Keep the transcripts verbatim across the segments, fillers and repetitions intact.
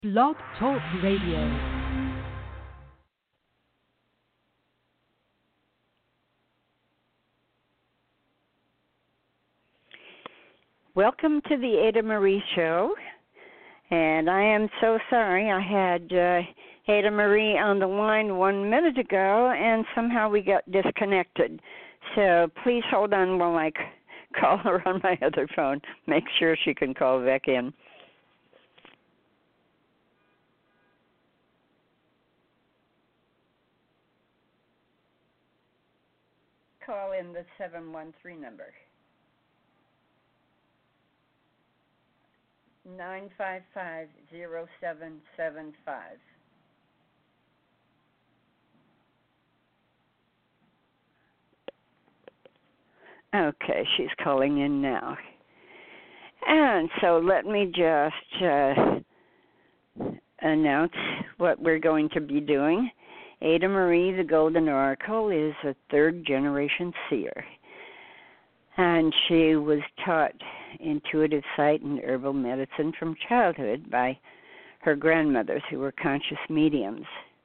Blog Talk Radio. Welcome to the Ada Marie Show, and I am so sorry I had uh, Ada Marie on the line one minute ago, and somehow we got disconnected. So please hold on while I c- call her on my other phone. Make sure she can call back in. Call in the seven one three number. nine five five zero seven seven five. Okay, she's calling in now. And so let me just uh, announce what we're going to be doing. Ada Marie, the Golden Oracle, is a third-generation seer. And she was taught intuitive sight and herbal medicine from childhood by her grandmothers, who were conscious mediums.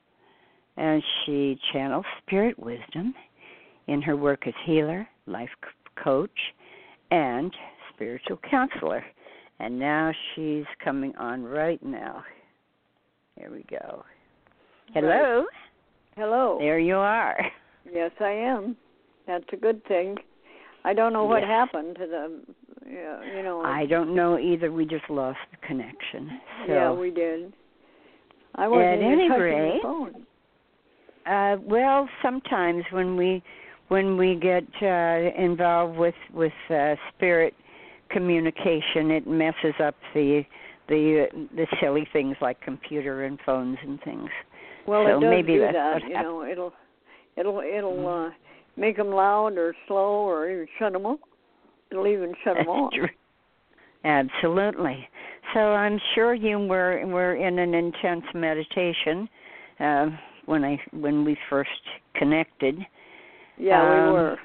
And she channels spirit wisdom in her work as healer, life coach, and spiritual counselor. And now she's coming on right now. Here we go. Hello. Right. Hello. There you are. Yes, I am. That's a good thing. I don't know what yes. happened to the, you know. I don't know either. We just lost the connection. So, yeah, we did. I wasn't at even any touching rate, the phone. Uh, well, sometimes when we when we get uh, involved with with uh, spirit communication, it messes up the the the silly things like computer and phones and things. Well, so it does maybe do that's that. what You happened. know, it'll it'll it'll Mm-hmm. uh, make them loud or slow or even shut them off. It'll even shut them off. True. Absolutely. So I'm sure you were were in an intense meditation uh, when I when we first connected. Yeah, um, we were.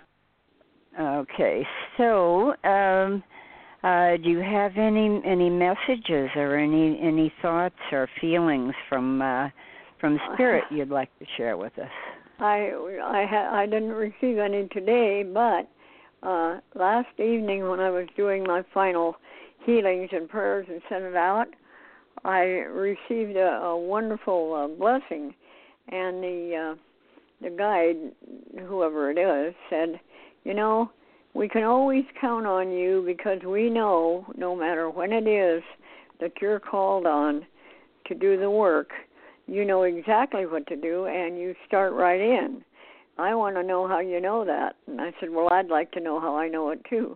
Okay. So, um, uh, do you have any any messages or any any thoughts or feelings from uh, from Spirit you'd like to share with us? I I ha- I didn't receive any today, but uh, last evening when I was doing my final healings and prayers and sent it out, I received a, a wonderful uh, blessing, and the uh, the guide, whoever it is, said, you know, we can always count on you because we know, no matter when it is that you're called on to do the work, you know exactly what to do, and you start right in. I want to know how you know that. And I said, well, I'd like to know how I know it, too.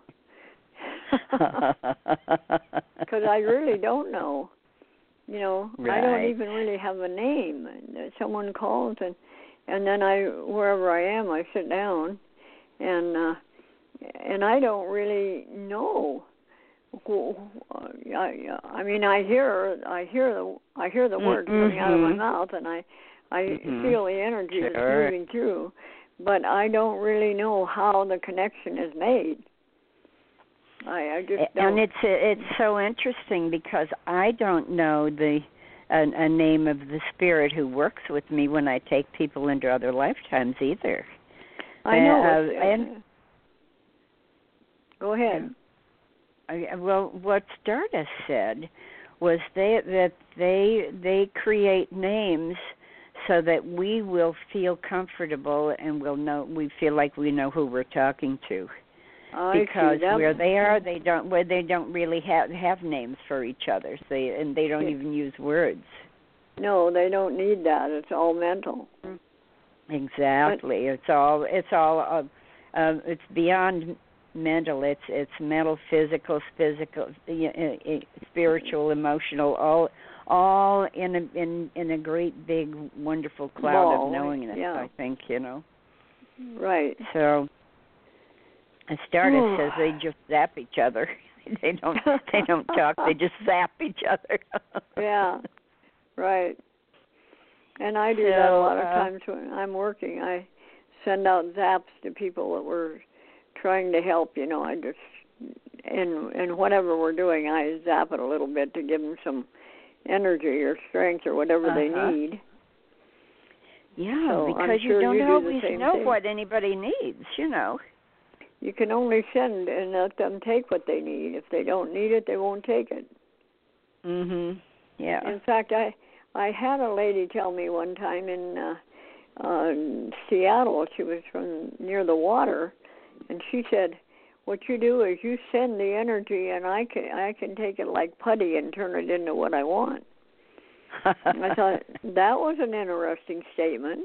Because I really don't know. You know, right. I don't even really have a name. Someone calls, and and then I, wherever I am, I sit down, and uh, and I don't really know. I, I mean, I hear, I hear the, I hear the words mm-hmm. coming out of my mouth, and I, I mm-hmm. feel the energy sure. that's moving through, but I don't really know how the connection is made. I, I just don't. And it's it's so interesting because I don't know the a, a name of the spirit who works with me when I take people into other lifetimes either. I know. Uh, it's, uh, and go ahead. Uh, well, what Stardust said was they that they they create names so that we will feel comfortable and we'll know we feel like we know who we're talking to. I because see. where they are, they don't where they don't really have have names for each other. So they and they don't yeah. even use words. No, they don't need that. It's all mental. Exactly. But, it's all it's all uh, uh, it's beyond mental. It's it's mental, physical, physical, uh, spiritual, emotional, all all in a in in a great big wonderful cloud Ball, of knowingness. yeah. I think you know. Right. So. And Stardust says they just zap each other. They don't. They don't talk. They just zap each other. yeah, right. And I do so, that a lot of uh, times when I'm working. I send out zaps to people that we're trying to help. You know, I just in in whatever we're doing, I zap it a little bit to give them some energy or strength or whatever uh-huh. they need. Yeah, so because sure you don't you always do know thing. what anybody needs, you know. You can only send and let them take what they need. If they don't need it, they won't take it. Mhm. Yeah. In fact, I I had a lady tell me one time in uh, uh, Seattle. She was from near the water, and she said, "What you do is you send the energy, and I can I can take it like putty and turn it into what I want." I thought that was an interesting statement.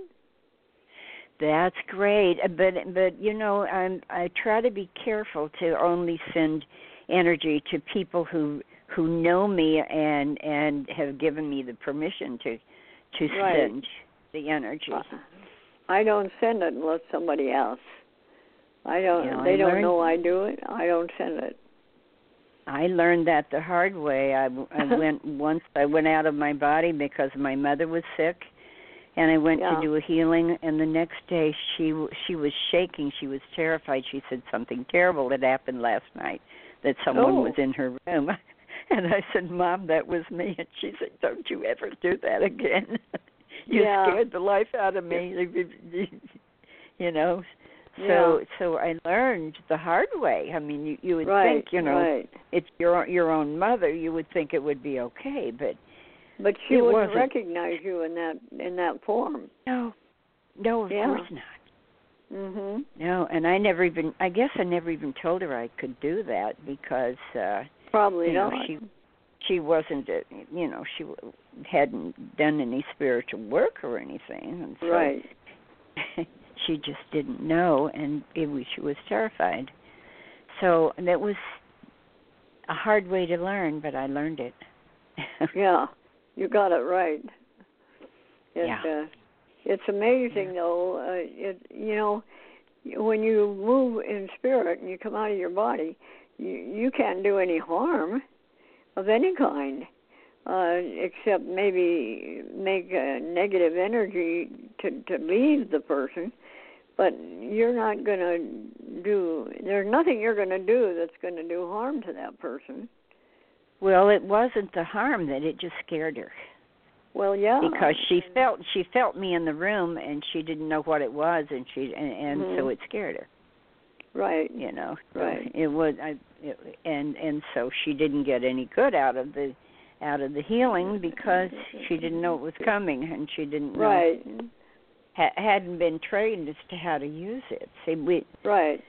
That's great, but but you know, I'm I try to be careful to only send energy to people who who know me and and have given me the permission to to right. send the energy. Uh, I don't send it unless somebody else. I don't. You know, they I don't learned, know I do it. I don't send it. I learned that the hard way. I, I went once. I went out of my body because my mother was sick. And I went yeah. to do a healing, and the next day she she was shaking. She was terrified. She said something terrible had happened last night, that someone oh. was in her room. And I said, Mom, that was me. And she said, don't you ever do that again. You yeah. scared the life out of me. You know. So yeah. so I learned the hard way. I mean, you, you would right. think, you know, right. it's your your own mother. You would think it would be okay, but. But she it wouldn't wasn't. recognize you in that in that form. No, no, of yeah. course not. Mhm. No, and I never even. I guess I never even told her I could do that because. Uh, Probably you know, not. She, she wasn't. A, you know, she hadn't done any spiritual work or anything, and so right. she just didn't know, and it was, she was terrified. So that was a hard way to learn, but I learned it. yeah. You got it right. It, yeah. Uh, it's amazing, yeah. though. Uh, it you know, when you move in spirit and you come out of your body, you you can't do any harm of any kind, uh, except maybe make a negative energy to to leave the person. But you're not going to do. There's nothing you're going to do that's going to do harm to that person. Well, it wasn't the harm that it just scared her. Well, yeah. Because she felt she felt me in the room and she didn't know what it was, and she and, and mm-hmm. so it scared her. Right. You know. Right. It was I it, and and so she didn't get any good out of the out of the healing because she didn't know it was coming, and she didn't know. Right. Ha, hadn't been trained as to how to use it. See, we. Right.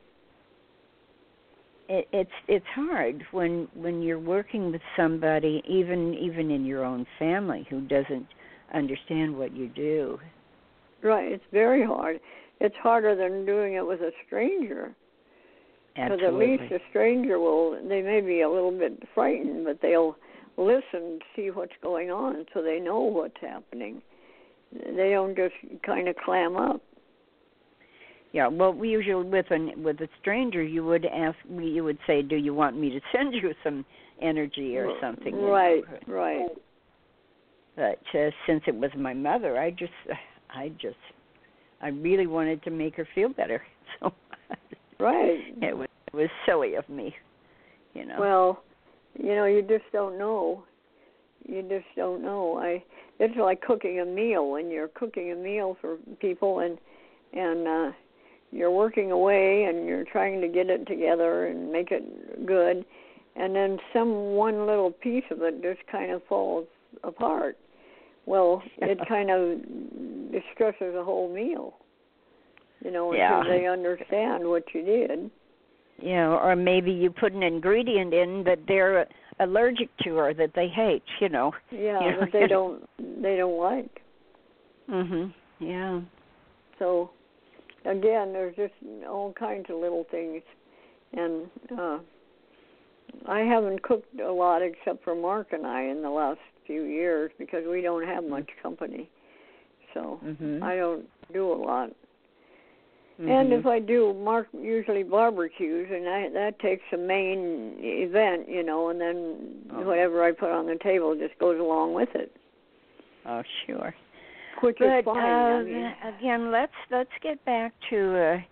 It, it's it's hard when when you're working with somebody, even even in your own family, who doesn't understand what you do. Right, it's very hard. It's harder than doing it with a stranger. Because at least a stranger will, they may be a little bit frightened, but they'll listen, see what's going on, so they know what's happening. They don't just kind of clam up. Yeah, well, we usually with a with a stranger, you would ask, you would say, "Do you want me to send you some energy or something?" Right, you know? right. But uh, since it was my mother, I just, I just, I really wanted to make her feel better. So, right. It was it was silly of me, you know. Well, you know, you just don't know. You just don't know. I. It's like cooking a meal. When you're cooking a meal for people, and and. uh you're working away and you're trying to get it together and make it good, and then some one little piece of it just kind of falls apart. Well, it kind of distresses the whole meal, you know, yeah. until they understand what you did. Yeah, or maybe you put an ingredient in that they're allergic to or that they hate, you know. Yeah, you know? that they don't they don't like. Mhm. Yeah. So again, there's just all kinds of little things, and uh, I haven't cooked a lot except for Mark and I in the last few years because we don't have much company, so mm-hmm. I don't do a lot. Mm-hmm. And if I do, Mark usually barbecues, and I, that takes a main event, you know, and then oh. whatever I put on the table just goes along with it. Oh, sure. Which but, is fine. Uh, I mean. Again, let's let's get back to uh,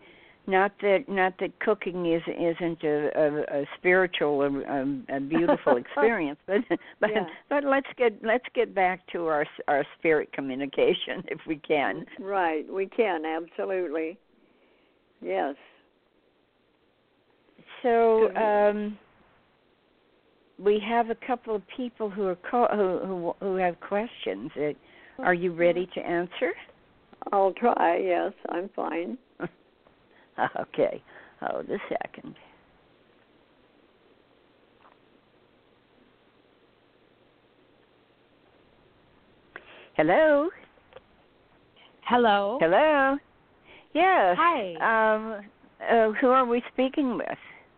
Not that not that cooking is isn't a, a, a spiritual, a, a beautiful experience, but but yeah. but let's get let's get back to our our spirit communication if we can. Right, we can absolutely. Yes. So um, we have a couple of people who are call, who, who who have questions. Are you ready to answer? I'll try. Yes, I'm fine. Okay. Hold a second. Hello. Hello. Hello. Yes. Hi. Um, uh, who are we speaking with?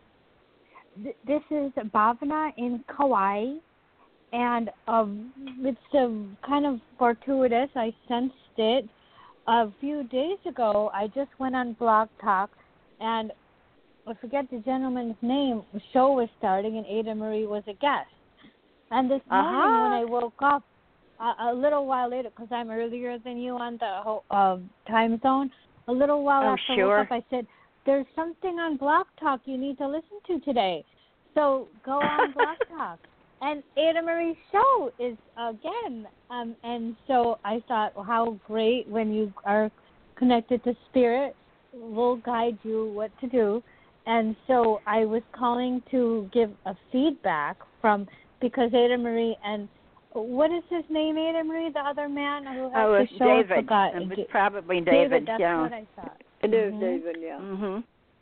Th- this is Bhavana in Kauai, and um, it's uh, kind of fortuitous. I sensed it a few days ago. I just went on Blog Talk, and I forget the gentleman's name. The show was starting, and Ada Marie was a guest. And this morning Uh-huh. when I woke up, uh, a little while later, because I'm earlier than you on the whole, uh, time zone, a little while Oh, after sure. I woke up, I said, there's something on Blog Talk you need to listen to today. So go on Blog Talk. And Ada Marie's show is again. Um, and so I thought, well, how great when you are connected to Spirit, will guide you what to do. And so I was calling to give a feedback from, because Ada Marie and, what is his name, Ada Marie, the other man who has oh, the show? David. Forgot. It was probably David. David, that's yeah. what I thought. It is Mhm. David, yeah. Mhm.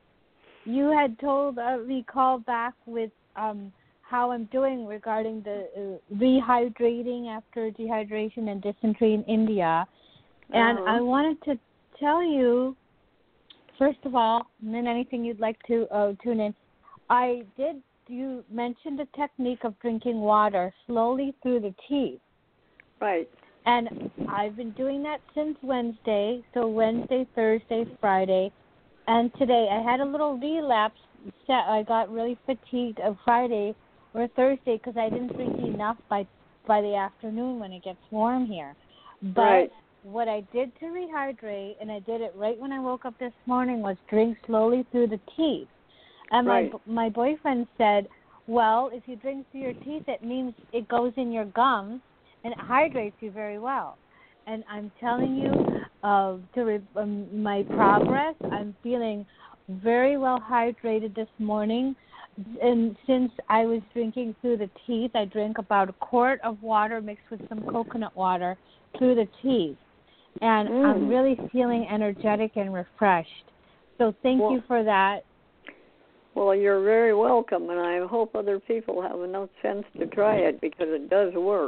You had told uh, me call back with um, how I'm doing regarding the uh, rehydrating after dehydration and dysentery in India. And Uh-huh. I wanted to tell you, first of all, and then anything you'd like to uh, tune in, I did, you mentioned a technique of drinking water slowly through the teeth. Right. And I've been doing that since Wednesday, so Wednesday, Thursday, Friday, and today. I had a little relapse. I got really fatigued on Friday or Thursday because I didn't drink enough by by the afternoon when it gets warm here. But Right. what I did to rehydrate, and I did it right when I woke up this morning, was drink slowly through the teeth. And Right. my my boyfriend said, well, if you drink through your teeth, it means it goes in your gums, and it hydrates you very well. And I'm telling you, uh, to re- um, my progress, I'm feeling very well hydrated this morning. And since I was drinking through the teeth, I drank about a quart of water mixed with some coconut water through the teeth. And Mm. I'm really feeling energetic and refreshed. So thank Well, you for that. Well, you're very welcome, and I hope other people have enough sense to try it because it does work.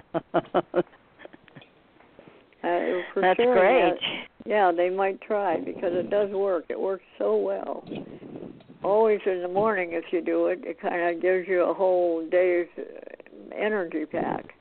Uh, for That's sure, great. Yeah, yeah, they might try because it does work. It works so well. Always in the morning, if you do it, it kind of gives you a whole day's uh, energy pack.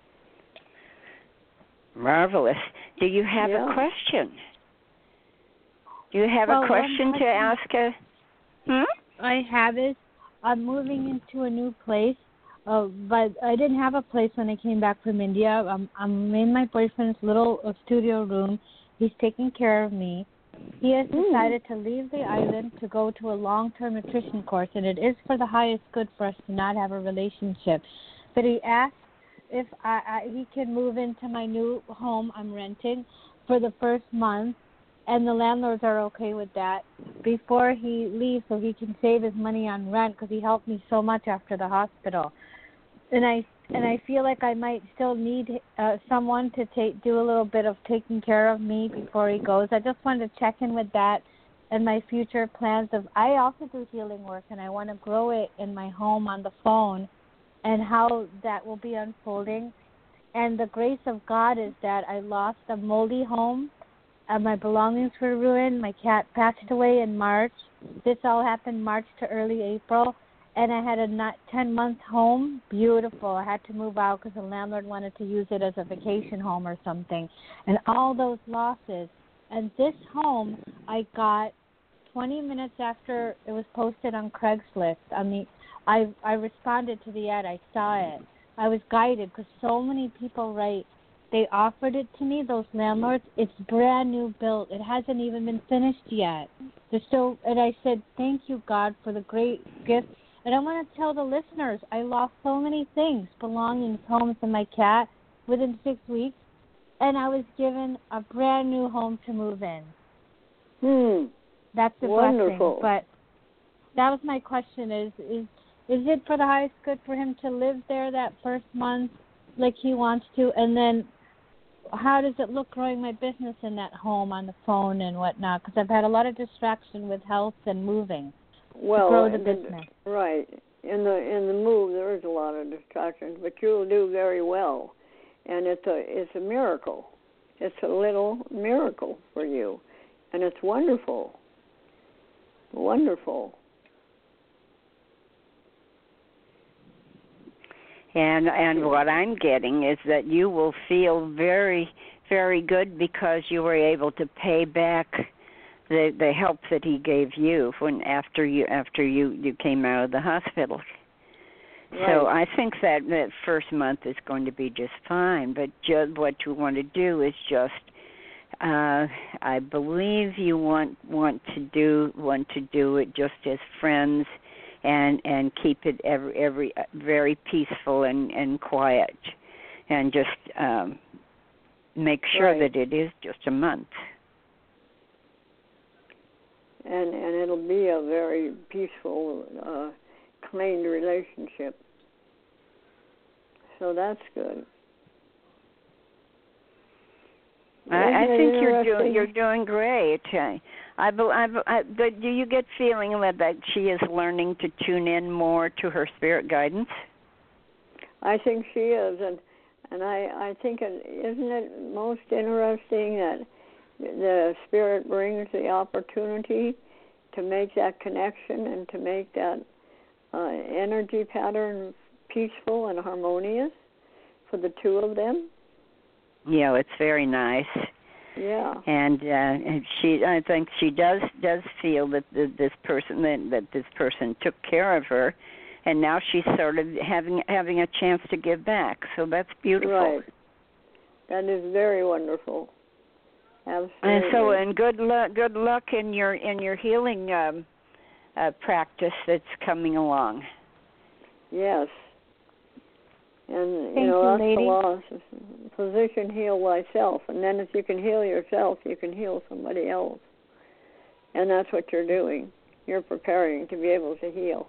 Marvelous. Do you have Yeah. a question? Do you have Well, a question one to ask? A, hmm? I have is I'm moving into a new place, uh, but I didn't have a place when I came back from India. I'm, I'm in my boyfriend's little uh, studio room. He's taking care of me. He has decided to leave the island to go to a long-term nutrition course, and it is for the highest good for us to not have a relationship. But he asked if I, I, he can move into my new home I'm renting for the first month, and the landlords are okay with that, before he leaves so he can save his money on rent because he helped me so much after the hospital. And I and I feel like I might still need uh, someone to take do a little bit of taking care of me before he goes. I just wanted to check in with that and my future plans of, I also do healing work and I want to grow it in my home on the phone and how that will be unfolding. And the grace of God is that I lost a moldy home. Uh, my belongings were ruined. My cat passed away in March. This all happened March to early April. And I had a not ten-month home. Beautiful. I had to move out because the landlord wanted to use it as a vacation home or something. And all those losses. And this home I got twenty minutes after it was posted on Craigslist. I mean, I I responded to the ad. I saw it. I was guided because so many people write they offered it to me, those landlords. It's brand new built. It hasn't even been finished yet. They're still, and I said, thank you, God, for the great gift. And I want to tell the listeners, I lost so many things, belongings, homes, and my cat within six weeks, and I was given a brand new home to move in. Hmm. That's a Wonderful. blessing. But that was my question: is is is it for the highest good for him to live there that first month, like he wants to, and then how does it look growing my business in that home on the phone and whatnot? Because I've had a lot of distraction with health and moving well, to grow the in business. Right. In the in the move, there is a lot of distractions, but you'll do very well, and it's a it's a miracle. It's a little miracle for you, and it's wonderful. Wonderful. And and what I'm getting is that you will feel very, very good because you were able to pay back the the help that he gave you when after you after you, you came out of the hospital. Right. So I think that that first month is going to be just fine. But just what you want to do is just, uh, I believe you want want to do want to do it just as friends. And, and keep it every, every very peaceful and, and quiet, and just um, make sure right. that it is just a month. And and it'll be a very peaceful, uh, clean relationship. So that's good. I, I think you're doing you're doing great. I, I, I, I, but do you get feeling that she is learning to tune in more to her spirit guidance? I think she is, and and I I think it, isn't it most interesting that the spirit brings the opportunity to make that connection and to make that uh, energy pattern peaceful and harmonious for the two of them. Yeah, it's very nice. Yeah. And uh, she, I think she does does feel that the, this person that, that this person took care of her, and now she's sort of having having a chance to give back. So that's beautiful. Right. That is very wonderful. Absolutely. And so, and good luck, good luck in your in your healing um, uh, practice that's coming along. Yes. And, Thank you know, you, that's lady. the law. Physician, heal thyself. And then if you can heal yourself, you can heal somebody else. And that's what you're doing. You're preparing to be able to heal.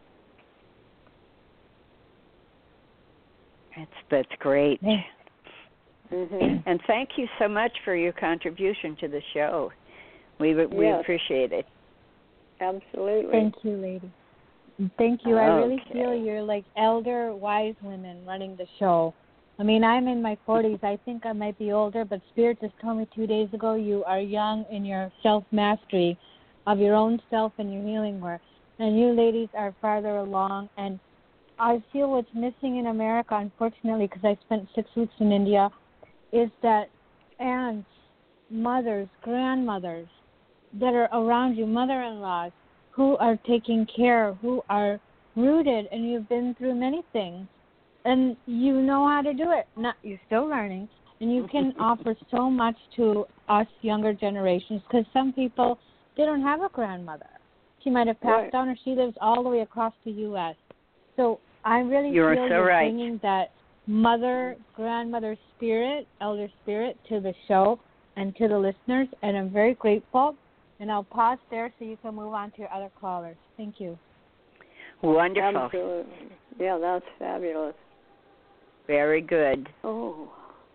That's, that's great. Mm-hmm. And thank you so much for your contribution to the show. We we yes. appreciate it. Absolutely. Thank you, lady. Thank you. I really Okay. feel you're like elder, wise women running the show. I mean, I'm in my forties. I think I might be older, but Spirit just told me two days ago you are young in your self-mastery of your own self and your healing work. And you ladies are farther along. And I feel what's missing in America, unfortunately, because I spent six weeks in India, is that aunts, mothers, grandmothers that are around you, mother-in-laws, who are taking care, who are rooted, and you've been through many things, and you know how to do it. Not, you're still learning, and you can offer so much to us younger generations, because some people, they don't have a grandmother. She might have passed right. on, or she lives all the way across the U S So I really You're feel so you're right. bringing that mother, grandmother spirit, elder spirit to the show and to the listeners, and I'm very grateful. And I'll pause there so you can move on to your other callers. Thank you. Wonderful. Absolutely. Yeah, that's fabulous. Very good. Oh.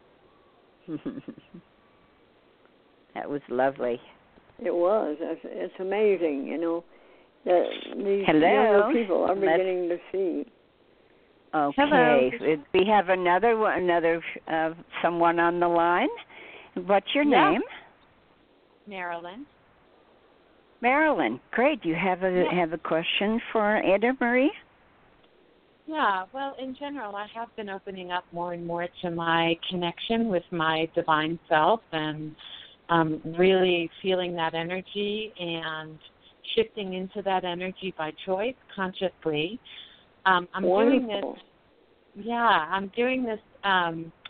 That was lovely. It was. It's, it's amazing, you know, that these Hello. younger people are Let's... beginning to see. Okay. Hello. We have another one, another uh, someone on the line. What's your yeah. name? Marilyn. Marilyn. Great. You have a yeah. have a question for Ada Marie? Yeah. Well, in general, I have been opening up more and more to my connection with my divine self, and um, really feeling that energy and shifting into that energy by choice, consciously. Um, I'm Wonderful. doing this. Yeah, I'm doing this um,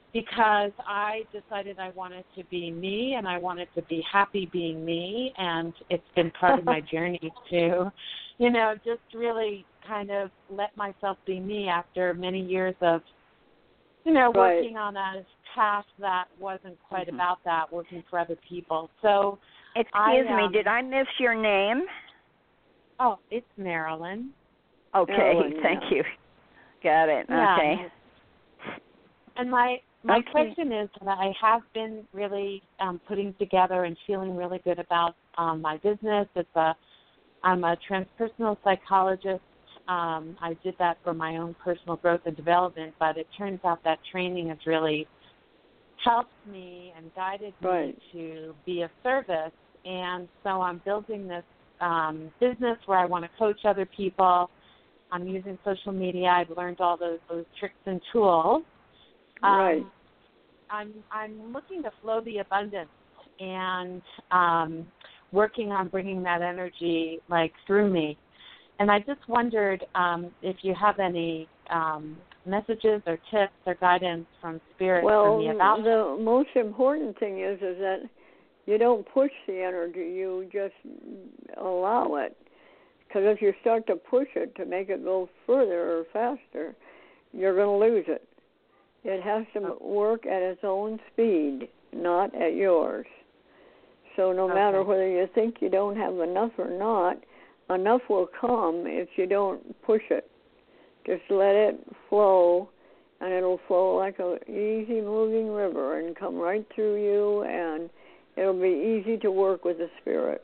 because I decided I wanted to be me and I wanted to be happy being me, and it's been part of my journey to, you know, just really kind of let myself be me after many years of, you know, right. working on a task that wasn't quite mm-hmm. about that, working for other people. So, excuse I, me, um, did I miss your name? Oh, it's Marilyn. Okay, Marilyn, thank yeah. you. Got it. Yeah. Okay. And my my okay. question is that I have been really um, putting together and feeling really good about um, my business. It's a I'm a transpersonal psychologist. Um, I did that for my own personal growth and development, but it turns out that training has really helped me and guided right. me to be of service. And so I'm building this um, business where I want to coach other people. I'm using social media. I've learned all those those tricks and tools. Um, right. I'm I'm looking to flow the abundance and um, working on bringing that energy like through me. And I just wondered um, if you have any um, messages or tips or guidance from Spirit well, for me about the most important thing is is that you don't push the energy. You just allow it. Because if you start to push it to make it go further or faster, you're going to lose it. It has to work at its own speed, not at yours. So no okay. matter whether you think you don't have enough or not, enough will come if you don't push it. Just let it flow, and it'll flow like an easy moving river and come right through you, and it'll be easy to work with the Spirit.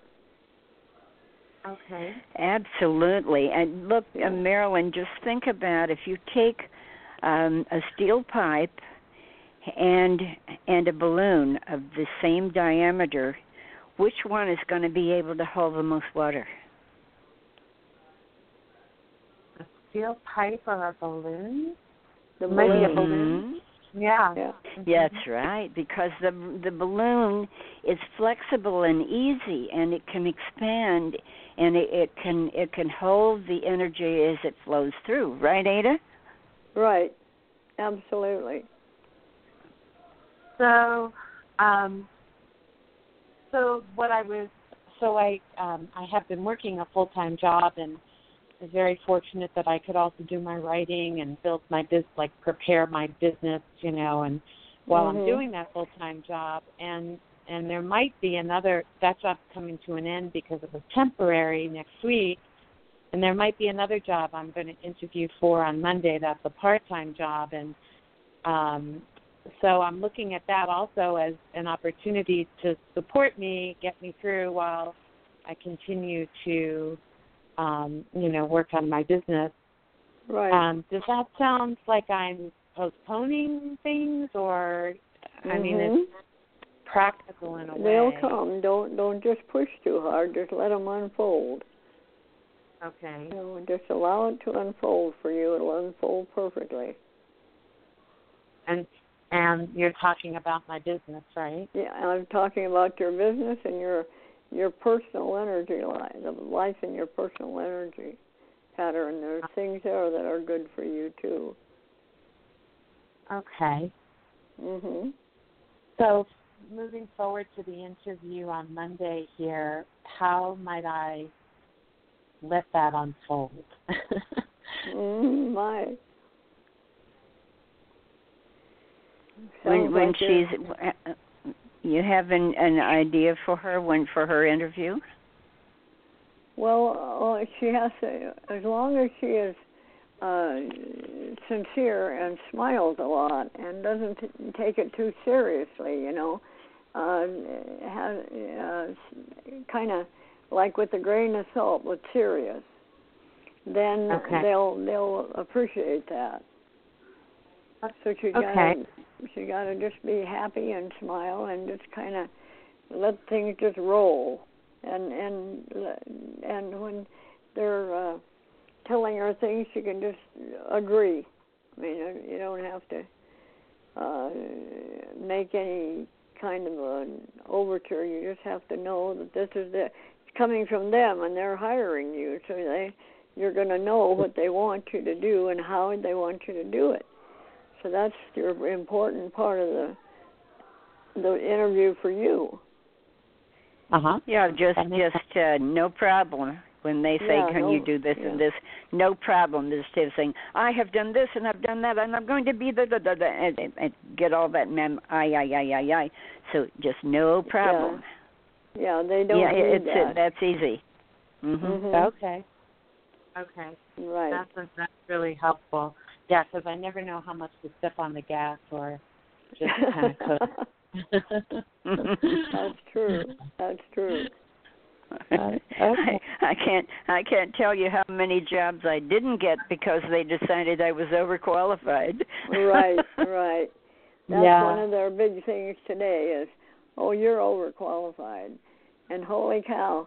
Okay. Absolutely. And look, Yeah. uh, Marilyn, just think about if you take um, a steel pipe and and a balloon of the same diameter, which one is going to be able to hold the most water? A steel pipe or a balloon? The Maybe balloon. a balloon. Yeah. Yeah. Mm-hmm. Yeah, that's right, because the the balloon is flexible and easy, and it can expand, and it, it can it can hold the energy as it flows through. Right, Ada? Right. Absolutely. So, um, so what I was, so I um, I have been working a full time job, and was very fortunate that I could also do my writing and build my business, like prepare my business, you know, and while mm-hmm. I'm doing that full-time job, and and there might be another, that job's coming to an end because it was temporary next week, and there might be another job I'm going to interview for on Monday that's a part-time job, and um, so I'm looking at that also as an opportunity to support me, get me through while I continue to Um, you know, work on my business. Right. Um, does that sound like I'm postponing things, or mm-hmm. I mean, it's practical in a way? They'll come. Don't don't just push too hard. Just let them unfold. Okay. You know, just allow it to unfold for you. It'll unfold perfectly. And and you're talking about my business, right? Yeah, I'm talking about your business and your. Your personal energy life, the life in your personal energy pattern. There's things there that are good for you too. Okay. Mhm. So, moving forward to the interview on Monday here, how might I let that unfold? mm, my. When when like she's, uh, you have an, an idea for her when for her interview? Well, uh, she has to, as long as she is uh, sincere and smiles a lot and doesn't t- take it too seriously, you know, uh, has, uh, kind of like with a grain of salt, but serious. Then okay. they'll they'll appreciate that. So she got okay. she got to just be happy and smile and just kind of let things just roll. And and and when they're uh, telling her things, she can just agree. I mean, you don't have to uh, make any kind of an overture. You just have to know that this is the, it's coming from them, and they're hiring you, so they you're going to know what they want you to do and how they want you to do it. So that's your important part of the the interview for you. Uh huh. Yeah, just just uh, no problem. When they say, Yeah, can no, you do this yeah. and this, no problem. Instead of saying, I have done this and I've done that and I'm going to be the, the, the, the and, and, and get all that mem, I, I, I, I, I. So just no problem. Yeah, yeah they don't yeah, need it's, that. It, that's easy. Mm-hmm. Mm-hmm. Okay. Okay. Right. That's, that's really helpful. Yeah, because I never know how much to step on the gas or just kind of coast. That's true. That's true. Uh, okay. I, I can't I can't tell you how many jobs I didn't get because they decided I was overqualified. Right, right. That's yeah. one of their big things today is, oh, you're overqualified. And holy cow,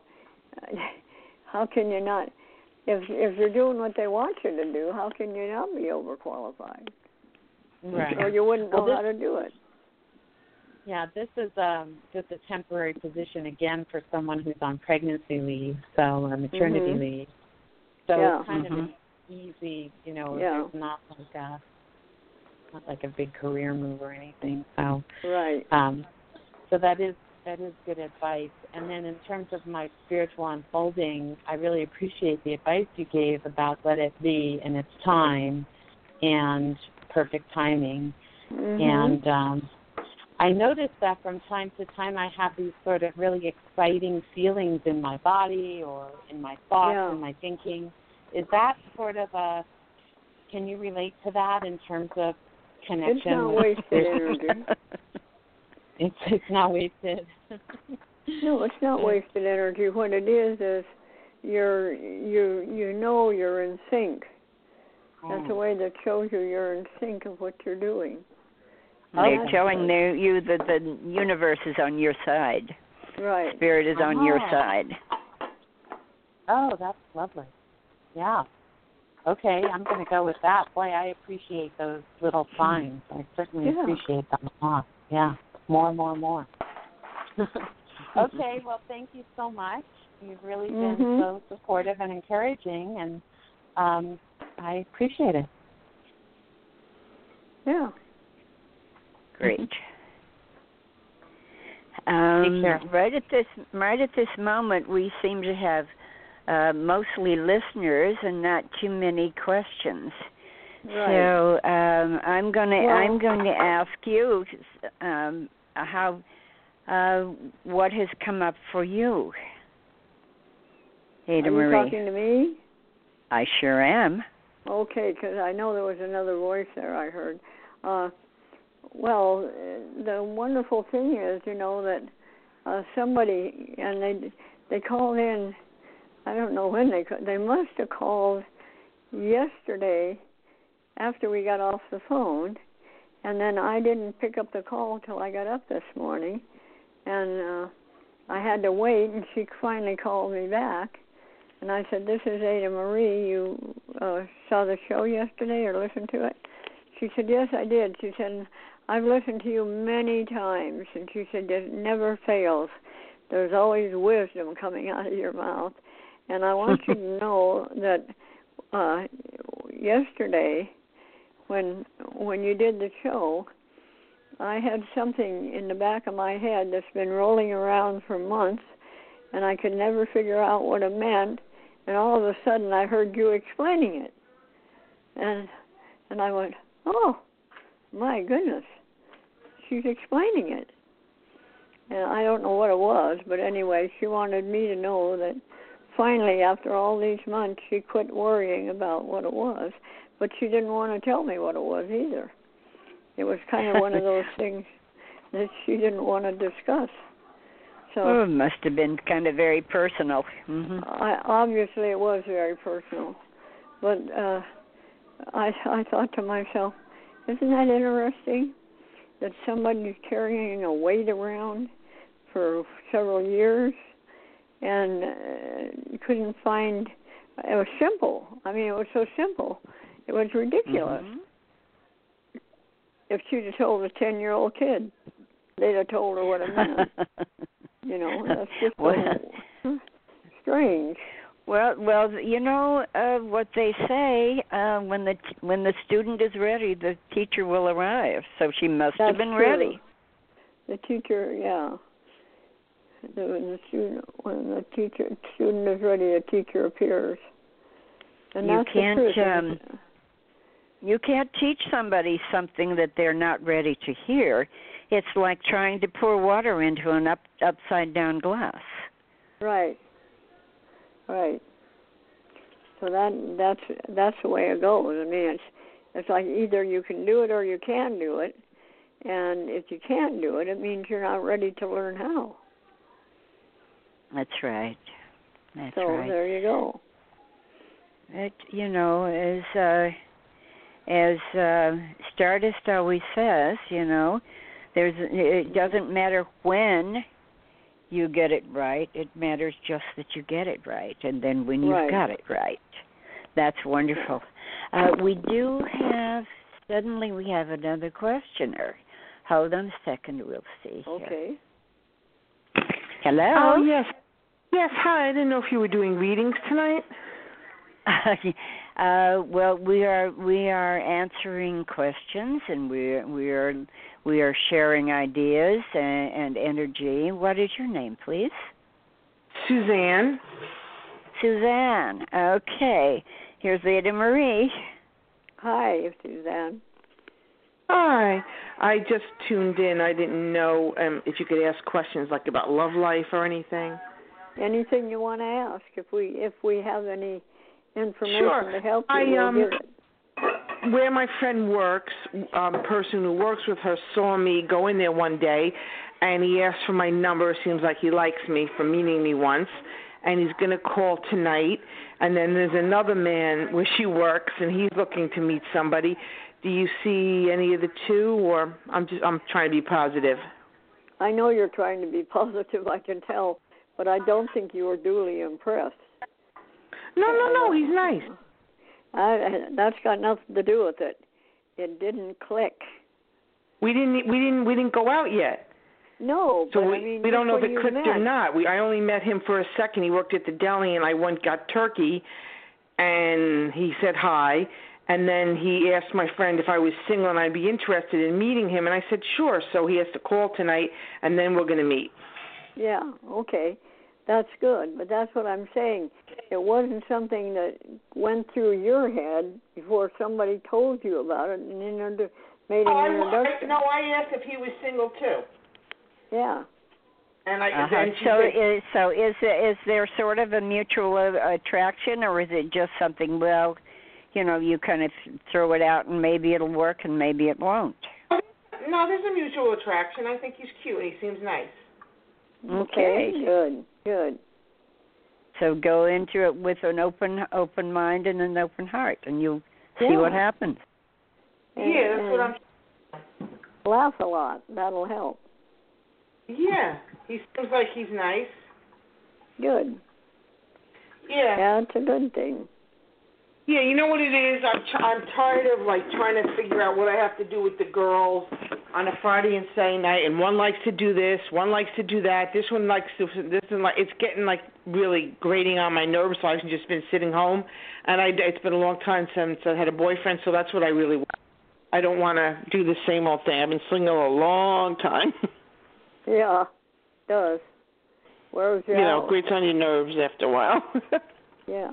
how can you not, if if you're doing what they want you to do, how can you not be overqualified? Right. Or you wouldn't know well, this, how to do it. Yeah, this is um, just a temporary position, again, for someone who's on pregnancy leave, so or maternity mm-hmm. leave. So yeah. it's kind mm-hmm. of easy, you know, yeah. there's not like a, not like a big career move or anything. So right. um, so that is that is good advice. And then in terms of my spiritual unfolding, I really appreciate the advice you gave about let it be in its time and perfect timing. Mm-hmm. And um, I notice that from time to time I have these sort of really exciting feelings in my body or in my thoughts yeah. and my thinking. Is that sort of a, can you relate to that in terms of connection? It's not with wasted energy. It's, it's not wasted. No, it's not wasted energy. What it is is you're, you you know you're in sync. That's Oh. the way that shows you you're in sync of what you're doing. They're Oh, telling the, you that the universe is on your side. Right. Spirit is oh. on your side. Oh, that's lovely. Yeah. Okay, I'm going to go with that. Boy, I appreciate those little signs. I certainly yeah. appreciate them a lot. Yeah, more, more, more. Okay, well, thank you so much. You've really been mm-hmm. so supportive and encouraging, and um, I appreciate it. Yeah. Great. Um, care. right at this right at this moment, we seem to have uh, mostly listeners and not too many questions. Right. So um, I'm gonna well, I'm going to ask you um, how uh, what has come up for you, Ada Are you Marie. talking to me? I sure am. Okay, because I know there was another voice there I heard. Uh, well, the wonderful thing is, you know, that uh, somebody, and they they called in, I don't know when they, they must have called yesterday after we got off the phone, and then I didn't pick up the call till I got up this morning, and uh, I had to wait, and she finally called me back. And I said, this is Ada Marie. You uh, saw the show yesterday or listened to it? She said, yes, I did. She said, I've listened to you many times. And she said, it never fails. There's always wisdom coming out of your mouth. And I want you to know that uh, yesterday, when when you did the show, I had something in the back of my head that's been rolling around for months, and I could never figure out what it meant. And all of a sudden, I heard you explaining it, and and I went, "Oh, my goodness, she's explaining it." And I don't know what it was, but anyway, she wanted me to know that finally, after all these months, she quit worrying about what it was, but she didn't want to tell me what it was either. It was kind of one of those things that she didn't want to discuss. So oh, it must have been kind of very personal. Mm-hmm. I, obviously, it was very personal. But uh, I, I thought to myself, isn't that interesting that somebody's carrying a weight around for several years and uh, couldn't find, it was simple. I mean, it was so simple. It was ridiculous. Mm-hmm. If she'd have told a ten-year-old kid, they'd have told her what it meant. You know, that's just well, so strange. Well, well, you know uh, what they say: uh, when the t- when the student is ready, the teacher will arrive. So she must That's have been true. ready. The teacher, yeah. The, when the student, when the teacher student is ready, the teacher appears. And You that's can't. the truth. Um, you can't teach somebody something that they're not ready to hear. It's like trying to pour water into an up, upside down glass. Right. Right. So that that's that's the way it goes. I mean, it's it's like either you can do it or you can do it, and if you can't do it, it means you're not ready to learn how. That's right. That's so right. there you go. It, you know, as uh, as uh, Stardust always says, you know, there's it doesn't matter when you get it right. It matters just that you get it right, and then when you've Right. got it right. That's wonderful. Uh, we do have, suddenly we have another questioner. Hold on a second, we'll see here. Okay. Hello? Oh, yes. Yes, hi. I didn't know if you were doing readings tonight. uh, well, we are we are answering questions, and we are we are we are sharing ideas and, and energy. What is your name, please? Suzanne. Suzanne. Okay. Here's Ada Marie. Hi, Suzanne. Hi. I just tuned in. I didn't know um, if you could ask questions like about love life or anything. Anything you want to ask? If we if we have any information Sure. to help you, I, we'll um, give it. Where my friend works, um, a person who works with her saw me go in there one day, and he asked for my number. Seems like he likes me for meeting me once, and he's going to call tonight. And then there's another man where she works, and he's looking to meet somebody. Do you see any of the two, or I'm just I'm trying to be positive? I know you're trying to be positive, I can tell, but I don't think you were duly impressed. No, no, no. He's nice. I, that's got nothing to do with it. It didn't click. We didn't we didn't we didn't go out yet. No, So but we, I mean, we don't know if when it you clicked met, or not. We I only met him for a second. He worked at the deli, and I went got turkey, and he said hi, and then he asked my friend if I was single and I'd be interested in meeting him, and I said sure. So he has to call tonight, and then we're going to meet. Yeah, okay, that's good. But that's what I'm saying. It wasn't something that went through your head before somebody told you about it and inter- made an Oh, introduction. I, no, I asked if he was single too. Yeah. And I Uh-huh. then she So said, is so is is there sort of a mutual uh, attraction, or is it just something? Well, you know, you kind of throw it out, and maybe it'll work, and maybe it won't. no, there's a mutual attraction. I think he's cute. He seems nice. Okay. Okay. Good. Good. So go into it with an open open mind and an open heart, and you'll see Yeah. what happens. And, yeah, that's what I'm. Laugh a lot. That'll help. Yeah, he seems like he's nice. Good. Yeah. Yeah, it's a good thing. Yeah, you know what it is? I'm t- I'm tired of like trying to figure out what I have to do with the girls on a Friday and Saturday night, and one likes to do this, one likes to do that. This one likes to this and like it's getting like really grating on my nerves. So I've just been sitting home, and I it's been a long time since I had a boyfriend, so that's what I really want. I don't want to do the same old thing. I've been single a long time. Yeah, it does. Where's your You know, grates on your nerves after a while. Yeah.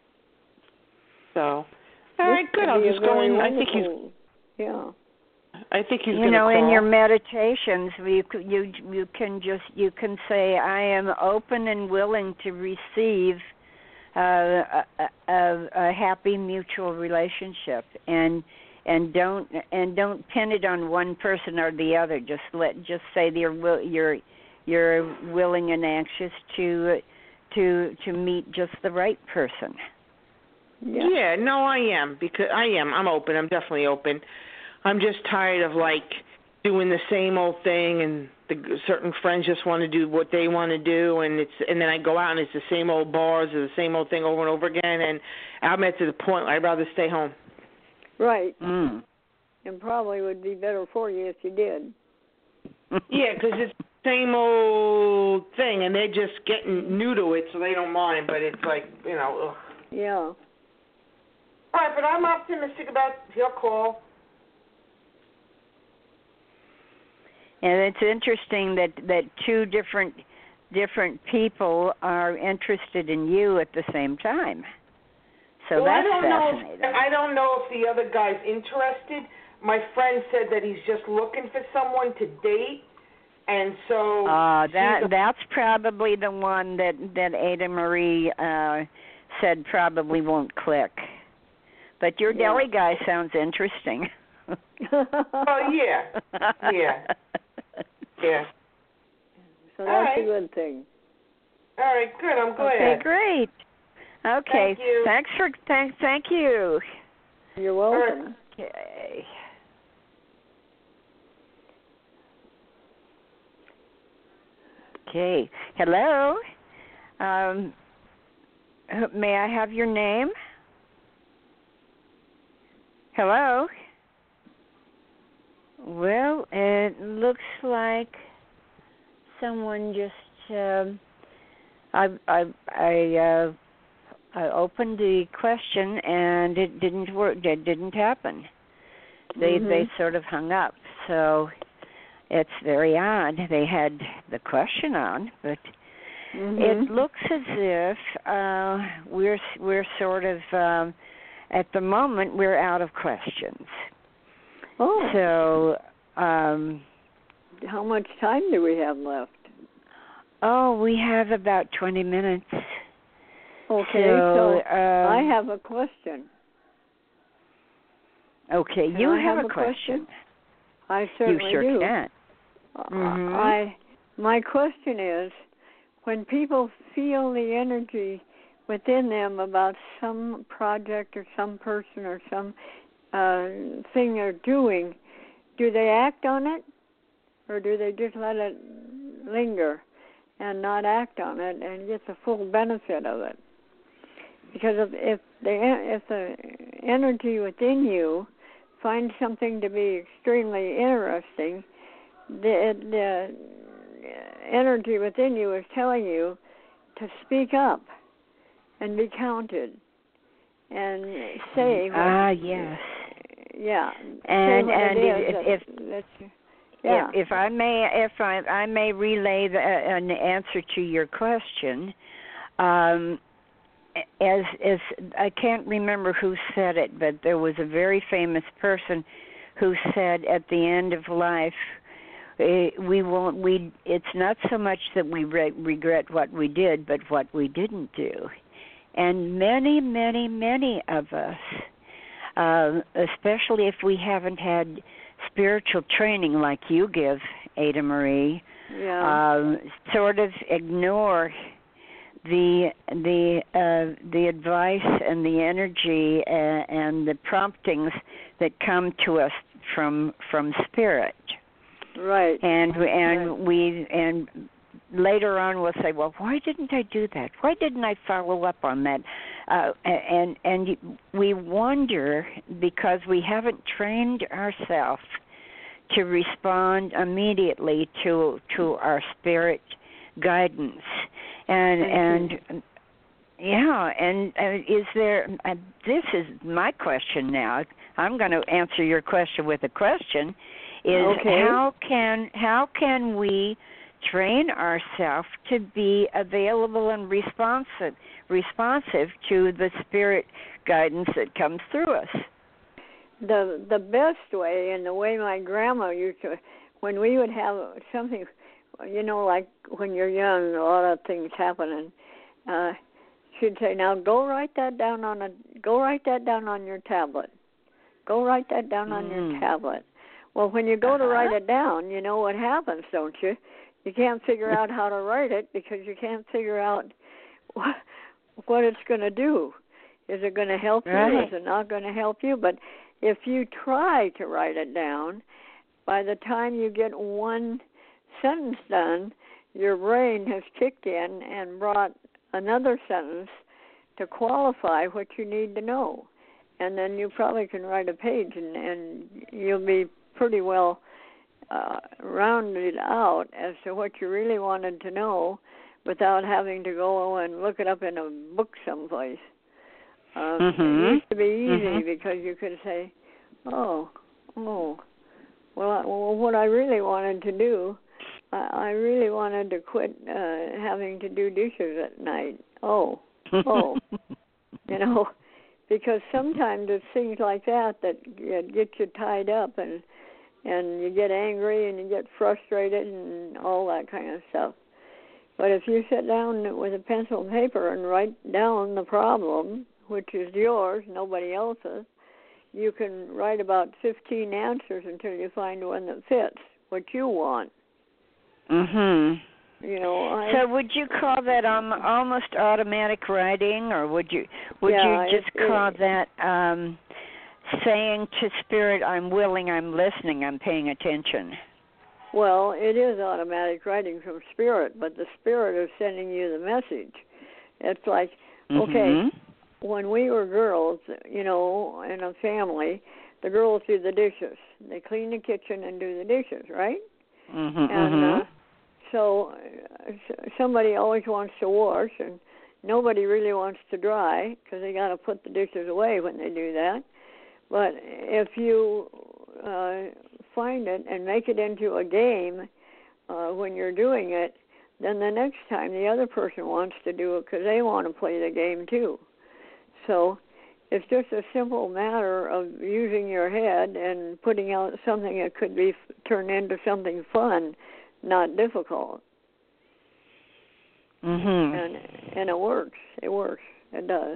So, all This right, good. could I'll be a just go very in. I think he's. wonderful- Yeah. I think he's You going to know, call. in your meditations, you c- you you can just you can say, "I am open and willing to receive uh, a, a, a happy mutual relationship," and and don't and don't pin it on one person or the other. Just let just say that you're will, you're you're willing and anxious to to to meet just the right person. Yeah. Yeah, no, I am because I am. I'm open. I'm definitely open. I'm just tired of like doing the same old thing, and the certain friends just want to do what they want to do, and it's and then I go out and it's the same old bars or the same old thing over and over again, and I'm at to the point where I'd rather stay home. Right. Mm. And probably would be better for you if you did. Yeah, because it's same old thing, and they're just getting new to it, so they don't mind. But it's like, you know, ugh. Yeah. All right, but I'm optimistic about he'll call. And it's interesting that that two different different people are interested in you at the same time. So well, that's I don't fascinating. know if, I don't know if the other guy's interested. My friend said that he's just looking for someone to date, and so. Uh, that a, that's probably the one that that Ada Marie uh, said probably won't click. But your Yeah. deli guy sounds interesting. Oh yeah, yeah, yeah. So All that's right. a good thing. All right, good. I'm glad. Okay, great. Okay, Thank you. thanks for thank thank you. You're welcome. Okay. Okay. Hello. Um, may I have your name? Hello. Well, it looks like someone just. Um, I I I uh, I opened the question and it didn't work. It didn't happen. They Mhm. they sort of hung up. So it's very odd. They had the question on, but Mhm. it looks as if uh, we're we're sort of um, at the moment we're out of questions. Oh. So um, how much time do we have left? oh, we have about twenty minutes. Okay, so, so um, I have a question. Okay, Can you I have, have a a question. question? I certainly you sure do. can. Uh, Mhm. I my question is, when people feel the energy within them about some project or some person or some uh, thing they're doing, do they act on it, or do they just let it linger and not act on it and get the full benefit of it? Because if, if the if the energy within you finds something to be extremely interesting, the, the energy within you is telling you to speak up and be counted and say what, Ah, yes. yeah, And say what and it is if that, if, that yeah. if if I may if I I may relay the, an answer to your question, um, as as I can't remember who said it, but there was a very famous person who said at the end of life, we won't we it's not so much that we re- regret what we did, but what we didn't do. And many many many of us, uh, especially if we haven't had spiritual training like you give, Ada Marie, yeah. um, sort of ignore the the uh, the advice and the energy and, and the promptings that come to us from from spirit. Right. And and right. we and later on we'll say, well, why didn't I do that? Why didn't I follow up on that? Uh, and and we wonder because we haven't trained ourselves to respond immediately to to our spirit guidance. And and yeah, and uh, is there? Uh, this is my question now. I'm going to answer your question with a question. Is okay. how can how can we train ourselves to be available and responsive responsive to the spirit guidance that comes through us? The the best way, and the way my grandma used to, when we would have something, you know, like when you're young, a lot of things happen, and uh, she'd say, "Now go write that down on a go write that down on your tablet. Go write that down mm. on your tablet." Well, when you go uh-huh. to write it down, you know what happens, don't you? You can't figure out how to write it because you can't figure out what, what it's going to do. Is it going to help right. you? Is it not going to help you? But if you try to write it down, by the time you get one sentence done, your brain has kicked in and brought another sentence to qualify what you need to know. And then you probably can write a page, and, and you'll be pretty well uh, rounded out as to what you really wanted to know without having to go and look it up in a book someplace. Um, mm-hmm. It used to be easy mm-hmm. because you could say, oh, oh, well, I, well, what I really wanted to do, I, I really wanted to quit uh, having to do dishes at night. Oh, oh, you know, because sometimes it's things like that that get you tied up and and you get angry and you get frustrated and all that kind of stuff. But if you sit down with a pencil and paper and write down the problem, which is yours, nobody else's, you can write about fifteen answers until you find one that fits what you want. Mhm. You know. I, so would you call that um, almost automatic writing, or would you would yeah, you just it, call it, that um, saying to Spirit, "I'm willing, I'm listening, I'm paying attention"? Well, it is automatic writing from Spirit, but the Spirit is sending you the message. It's like, mm-hmm. okay, when we were girls, you know, in a family, the girls do the dishes. They clean the kitchen and do the dishes, right? Mm-hmm. And mm-hmm. uh, so uh, somebody always wants to wash, and nobody really wants to dry because they got to put the dishes away when they do that. But if you uh, find it and make it into a game uh, when you're doing it, then the next time the other person wants to do it because they want to play the game too. So it's just a simple matter of using your head and putting out something that could be turned into something fun, not difficult. Mm-hmm. And and it works. It works. It does.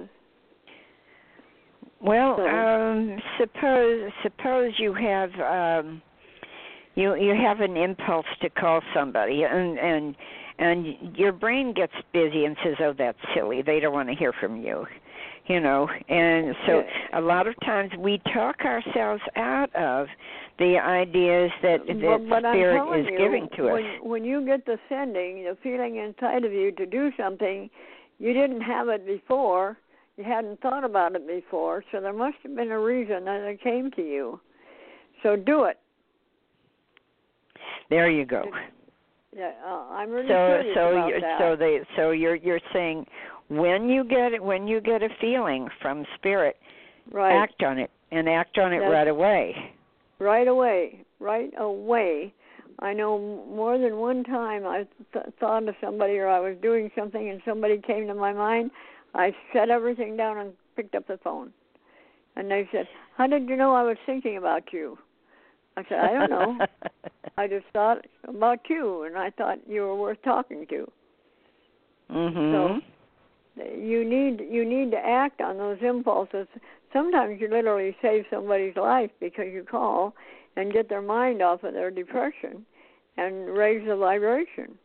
Well, so. um, suppose suppose you have um, you you have an impulse to call somebody, and and and your brain gets busy and says, "Oh, that's silly. They don't want to hear from you." You know, and so yeah. a lot of times we talk ourselves out of the ideas that that but, but Spirit is you, giving to when, us. When you get the sending, the feeling inside of you to do something, you didn't have it before, you hadn't thought about it before, so there must have been a reason that it came to you. So do it. There you go. Yeah, uh, I'm really so curious so about you're, that. so they so you're you're saying when you get it when you get a feeling from Spirit, right. act on it and act on it That's, right away. Right away, right away. I know more than one time I th- thought of somebody or I was doing something and somebody came to my mind. I set everything down and picked up the phone, and they said, "How did you know I was thinking about you?" I said, "I don't know. I just thought about you, and I thought you were worth talking to." Mhm. So you need you need to act on those impulses. Sometimes you literally save somebody's life because you call and get their mind off of their depression and raise the vibration.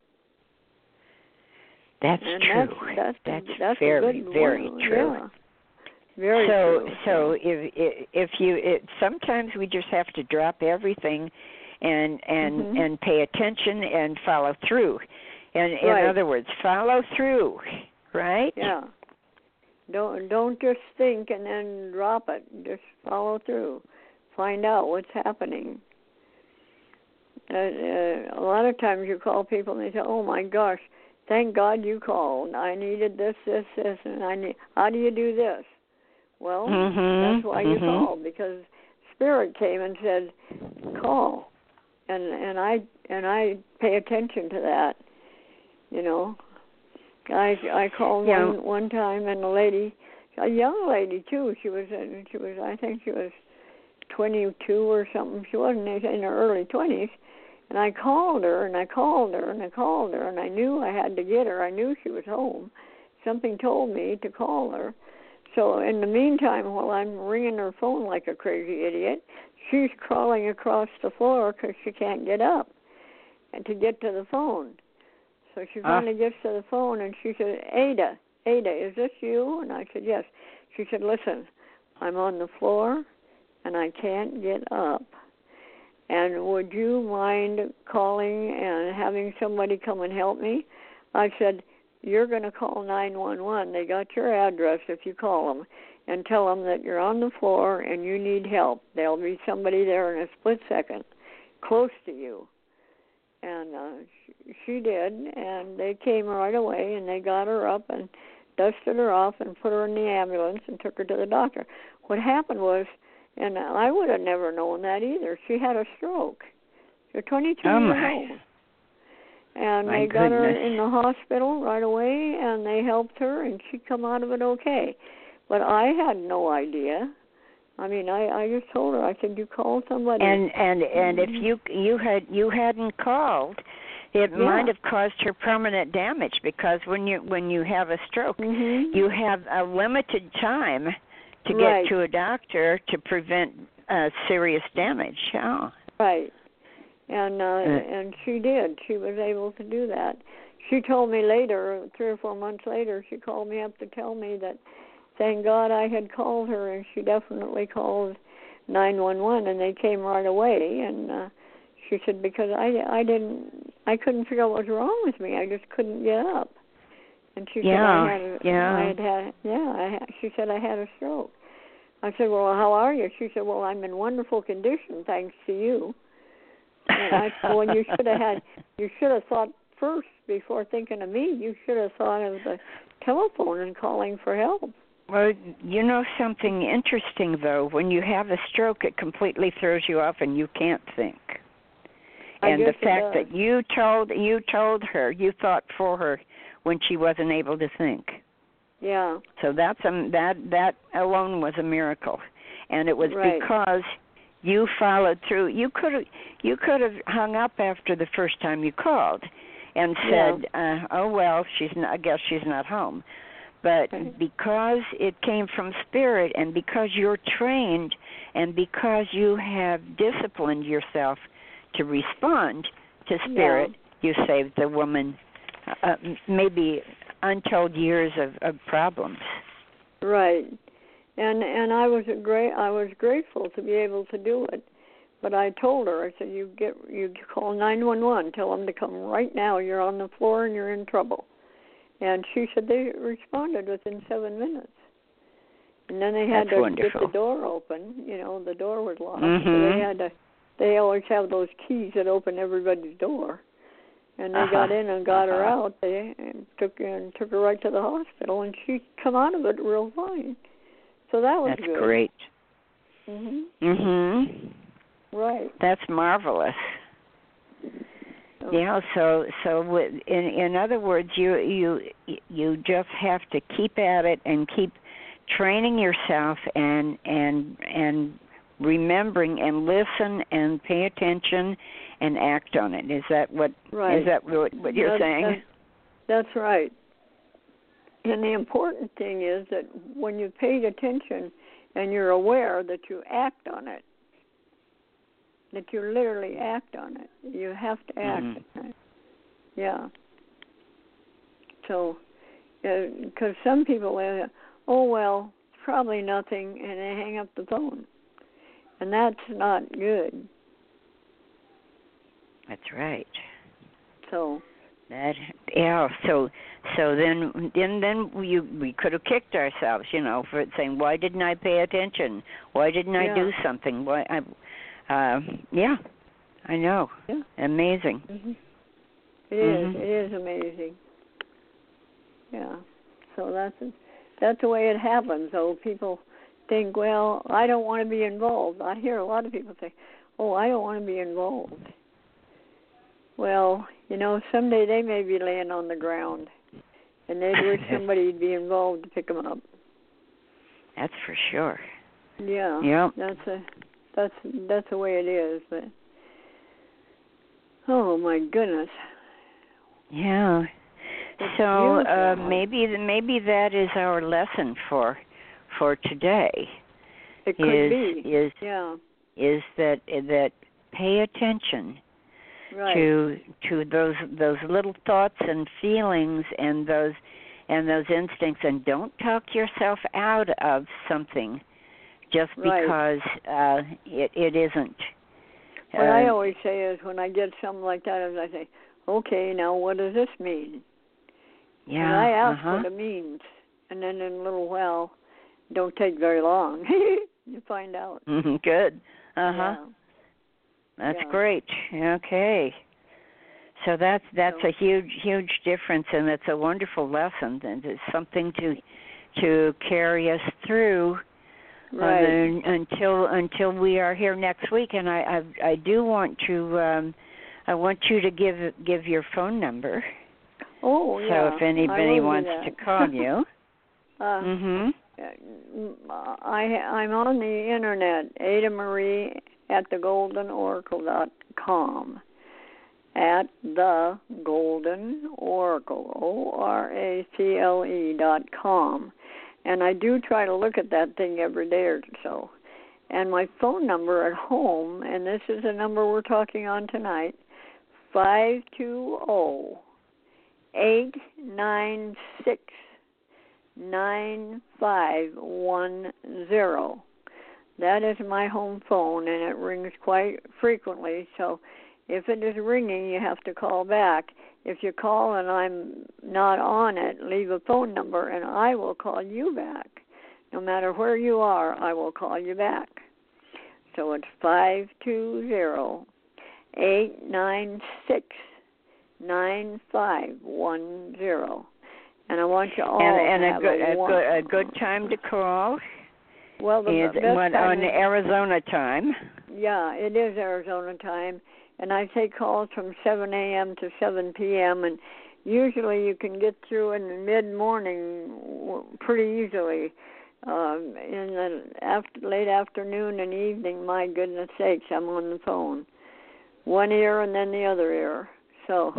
That's and true. That's, that's, that's, that's very, a good very one. true. Yeah. Very so, true. so if if you it, sometimes we just have to drop everything and and mm-hmm. and pay attention and follow through. And right. in other words, follow through, right? Yeah. Don't don't just think and then drop it. Just follow through. Find out what's happening. Uh, uh, a lot of times you call people and they say, "Oh my gosh, thank God you called. I needed this, this, this, and I need. How do you do this?" Well, mm-hmm. that's why mm-hmm. you called, because Spirit came and said, "Call," and and I and I pay attention to that. You know, I I called yeah. one one time, and a lady, a young lady too. She was she was I think she was twenty-two or something. She wasn't in her early twenties. And I called her, and I called her, and I called her, and I knew I had to get her. I knew she was home. Something told me to call her. So in the meantime, while I'm ringing her phone like a crazy idiot, she's crawling across the floor because she can't get up and to get to the phone. So she finally uh. gets to the phone, and she said, Ada, Ada, is this you? And I said, yes. She said, listen, I'm on the floor, and I can't get up. And would you mind calling and having somebody come and help me? I said, you're going to call nine one one. They got your address if you call them, and tell them that you're on the floor and you need help. There'll be somebody there in a split second. close to you. And uh, she, she did, and they came right away, and they got her up and dusted her off and put her in the ambulance and took her to the doctor. What happened was, and I would have never known that either, she had a stroke. She was twenty-two oh years my. old. And my they got goodness. her in the hospital right away, and they helped her, and she come out of it okay. But I had no idea. I mean, I, I just told her, I said, you call somebody. And and and if you you had you hadn't called, it Yeah. might have caused her permanent damage, because when you when you have a stroke, Mm-hmm. you have a limited time to Right. get to a doctor to prevent uh, serious damage. Oh. Right. And uh, Uh. and she did. She was able to do that. She told me later, three or four months later, she called me up to tell me that, thank God I had called her, and she definitely called nine one one, and they came right away. And uh, she said, because I I didn't I couldn't figure out what was wrong with me. I just couldn't get up. And she Yeah, said I had a, yeah. I had had yeah I had, she said I had a stroke. I said, well, how are you? She said, well, I'm in wonderful condition thanks to you. And I said, well, you should have had, you should have thought first before thinking of me. You should have thought of the telephone and calling for help. Well, you know something interesting, though. When you have a stroke, it completely throws you off, and you can't think. I And the guess it fact does. that you told you told her, you thought for her when she wasn't able to think. Yeah. So that's um, that that alone was a miracle, and it was Right. because you followed through. You could have you could have hung up after the first time you called, and said, Yeah. uh, "Oh well, she's not, I guess she's not home." But Right. because it came from spirit, and because you're trained, and because you have disciplined yourself to respond to spirit, you saved the woman uh, maybe untold years of, of problems. Right. And and I was a great I was grateful to be able to do it. But I told her, I said, you get you call nine one one, tell them to come right now. You're on the floor and you're in trouble. And she said they responded within seven minutes. And then they had That's to wonderful. get the door open. You know, the door was locked. So Mhm. they had to. They always have those keys that open everybody's door. And they Uh-huh. got in and got her Uh-huh. out. They and took and took her right to the hospital, and she come out of it real fine. So that was That's good. great. Mhm. Mhm. Right. That's marvelous. So, Yeah. So so with- in in other words, you you you just have to keep at it and keep training yourself and and and remembering and listen and pay attention and act on it. Is that what Right. is that what, what you're That's- saying? That's, that's right. And the important thing is that when you paid attention and you're aware that you act on it, that you literally act on it. You have to act Mhm. on it. Yeah. So, because uh, some people, uh, oh, well, it's probably nothing, and they hang up the phone. And that's not good. That's right. So, That yeah. So so then then then we we could have kicked ourselves, you know, for saying, why didn't I pay attention? Why didn't I Yeah. do something? Why I uh yeah. I know. yeah. Amazing. Mm-hmm. It is. Mhm. It is amazing. Yeah. So that's that's the way it happens. Though people think, well, I don't want to be involved. I hear a lot of people say, oh, I don't want to be involved. Well, you know, someday they may be laying on the ground, and they'd wish somebody'd be involved to pick them up. That's for sure. Yeah. Yep. That's a that's that's the way it is. But oh my goodness. Yeah. It's So uh, beautiful. maybe maybe that is our lesson for for today. It could is be. is Yeah. is that that pay attention Right. to to those those little thoughts and feelings and those and those instincts, and don't talk yourself out of something just Right. because uh, it it isn't. What I Uh, always say is when I get something like that, is I say, okay, now what does this mean? yeah. And I ask uh-huh. what it means, and then in a little while, don't take very long, you find out. Good. Uh huh. Yeah. That's yeah. great. Okay. So that's that's So- a huge huge difference, and it's a wonderful lesson, and it's something to to carry us through Right. um, until until we are here next week. And I I, I do want to um, I want you to give give your phone number. Oh, so yeah. if anybody I will wants do to that. call you. uh, mhm. I I'm on the internet, Ada Marie at the golden oracle dot com. At the Golden Oracle, O R A C L E dot com. And I do try to look at that thing every day or so. And my phone number at home, and this is the number we're talking on tonight, five two zero, eight nine six, nine five one zero. That is my home phone, and it rings quite frequently, so if it is ringing, you have to call back. If you call and I'm not on it, leave a phone number, and I will call you back. No matter where you are, I will call you back. So it's five two zero, eight nine six, nine five one zero. And I want you all and, and to a have good a, a good a good time to call well, the is best what, time on is, Arizona time. Yeah, it is Arizona time. And I take calls from seven a.m. to seven p.m. and usually you can get through in the mid-morning pretty easily. Um, in the after, late afternoon and evening, my goodness sakes, I'm on the phone. One ear and then the other ear. So,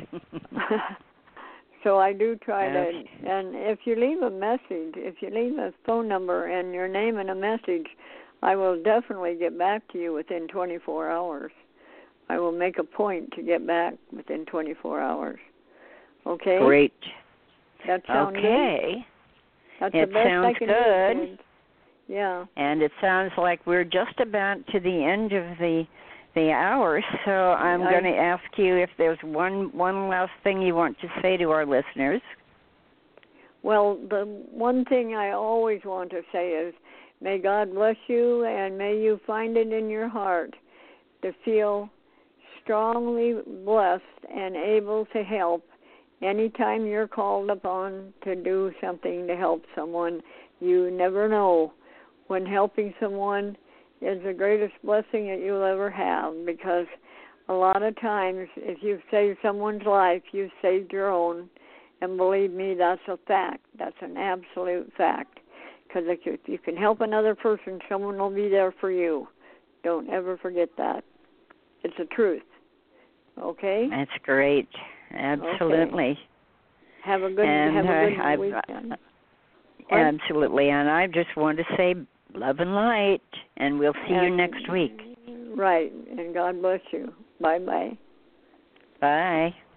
so I do try to. And if you leave a message, if you leave a phone number and your name and a message, I will definitely get back to you within twenty-four hours. I will make a point to get back within twenty-four hours. Okay? Great. That sounds okay. good? That's it the best sounds I can good. do, yeah. And it sounds like we're just about to the end of the the hour, so I'm I, going to ask you if there's one one last thing you want to say to our listeners. Well, the one thing I always want to say is, may God bless you, and may you find it in your heart to feel strongly blessed and able to help anytime you're called upon to do something to help someone. You never know when helping someone is the greatest blessing that you'll ever have, because a lot of times if you've saved someone's life, you've saved your own. And believe me, that's a fact. That's an absolute fact. Because if you can help another person, someone will be there for you. Don't ever forget that. It's the truth. Okay? That's great. Absolutely. Okay. Have a good and, have a good uh, weekend. Uh, absolutely. And I just want to say love and light, and we'll see and, you next week. Right. And God bless you. Bye-bye. Bye.